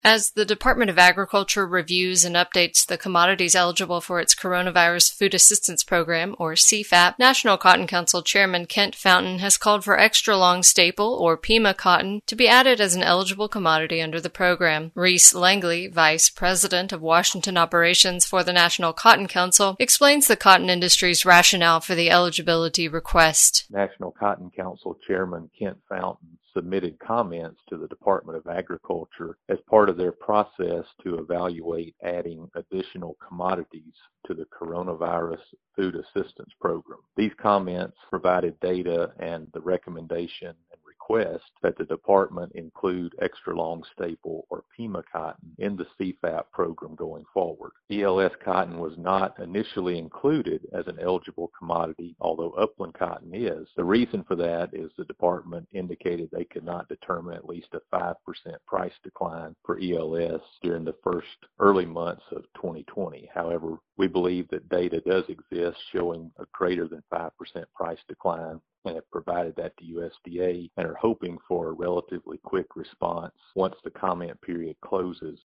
As the Department of Agriculture reviews and updates the commodities eligible for its Coronavirus Food Assistance Program, or CFAP, National Cotton Council Chairman Kent Fountain has called for extra long staple, or PIMA cotton, to be added as an eligible commodity under the program. Reese Langley, Vice President of Washington Operations for the National Cotton Council, explains the cotton industry's rationale for the eligibility request. National Cotton Council Chairman Kent Fountain submitted comments to the Department of Agriculture as part of their process to evaluate adding additional commodities to the Coronavirus Food Assistance Program. These comments provided data and the recommendation and request that the department include extra long staple or PIMA cotton in the CFAP program going forward. ELS cotton was not initially included as an eligible commodity, although upland cotton is. The reason for that is the department indicated they could not determine at least a 5% price decline for ELS during the first early months of 2020. However, we believe that data does exist showing a greater than 5% price decline and have provided that to USDA and are hoping for a relatively quick response once the comment period closes